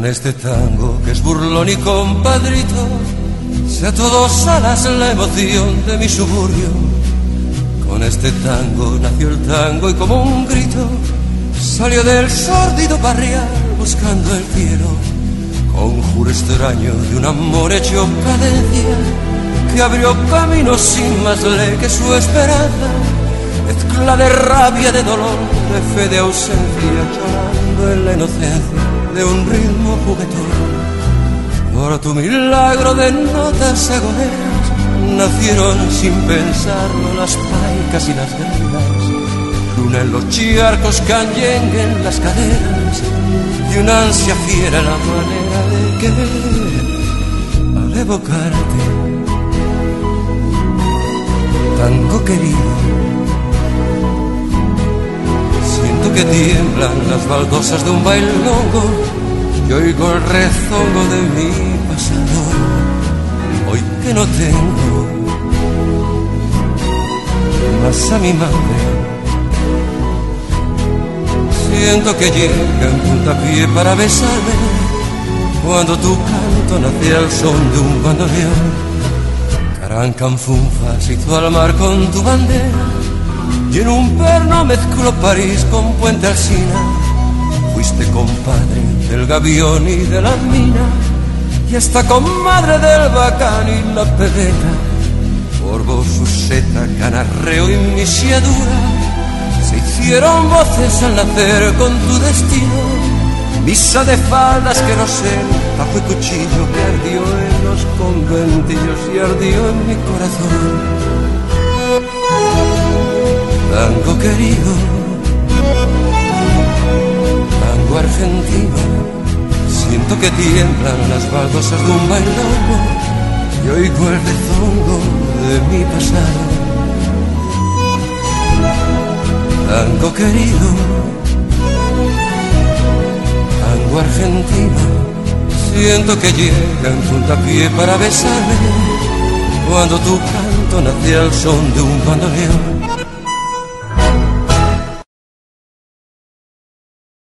este tango que es burlón y compadrito, sea todos alas la emoción de mi suburbio. Con este tango nació el tango y como un grito salió del sórdido barrial buscando el cielo. Conjuro extraño de un amor hecho cadencia que abrió camino sin más ley que su esperanza. Mezcla de rabia, de dolor, de fe, de ausencia, llorando en la inocencia de un ritmo juguetón. Por tu milagro de notas agoneras nacieron sin pensarlo las paicas y las gregas. Luna en los charcos, canyengue en las caderas y una ansia fiera la manera de querer. Al evocarte, tango querido, siento que tiemblan las baldosas de un bailongo y oigo el rezongo de mi pasado. Hoy que no tengo más a mi madre, siento que llega en puntapié para besarme cuando tu canto nace al son de un bandoneón. Carancanfunfa se hizo al mar con tu bandera y en un perno mezcló París con Puente Alsina. Fuiste compadre del gavión y de la mina y hasta comadre del bacán y la pebeta. Por vos Suseta, Canarreo y Misiadura se hicieron voces al nacer con tu destino. Misa de faldas que no sé, ajo y cuchillo que ardió en los conventillos y ardió en mi corazón. Tango querido, tango argentino, siento que tiemblan las baldosas de un bailongo y oigo el rezongo de mi pasado. Tango querido, tango argentino, siento que llega en puntapié para besarme cuando tu canto nace al son de un bandoneón.